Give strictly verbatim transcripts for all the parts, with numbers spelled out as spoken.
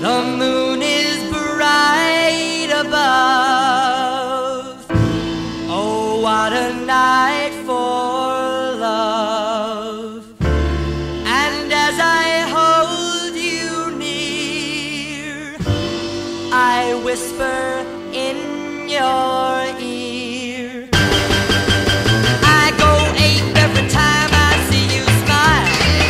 The moon is bright above. Oh, what a night for love. And as I hold you near, I whisper in your ear. I go ape every time I see you smile.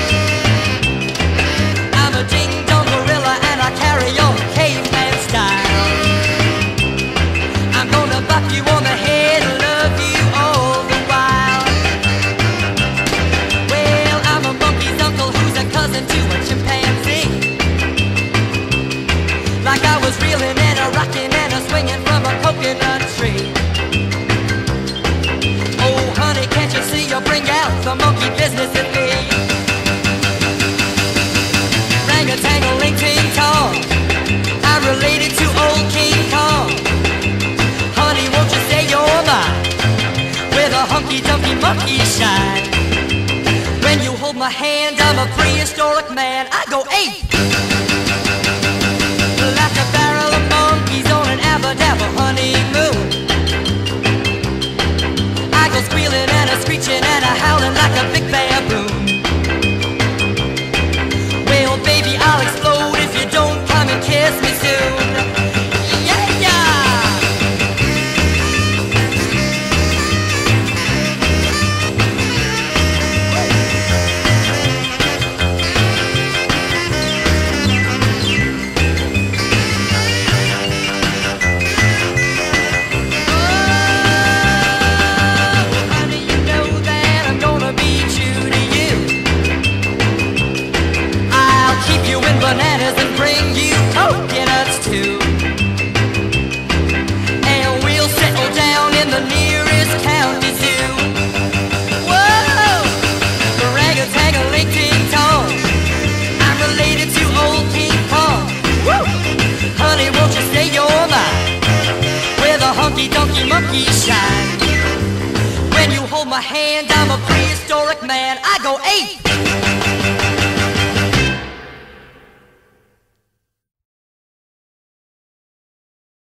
I'm a ding-dong gorilla and I carry on caveman style. I'm gonna buck you on the head and love you all the while. Well, I'm a monkey's uncle who's a cousin to a chimpanzee. Like I was reeling and a rocking and a swinging from a coconut tree. Oh honey, can't you see you bring out the monkey business in me? Rang-a-tang-a-ling-ting-tong, I related to old King Kong. Honey, won't you say you're mine, where the hunky-dunky monkeys shine. When you hold my hand, I'm a prehistoric man. I go ape like a barrel of monkeys on an abba-dabba honeymoon. I go squealing and a screeching and a howling like a big baboon. Well, baby, I'll explode if you don't come and kiss me soon. Yeah, yeah. Bananas and bring you coconuts too. And we'll settle down in the nearest county zoo. Whoa! Rang-a-tang-a-ling-ting-tong, I'm related to old King Kong. Woo! Honey, won't you say you're mine, where the hunky-dunky monkeys shine. When you hold my hand, I'm a prehistoric man. I go ape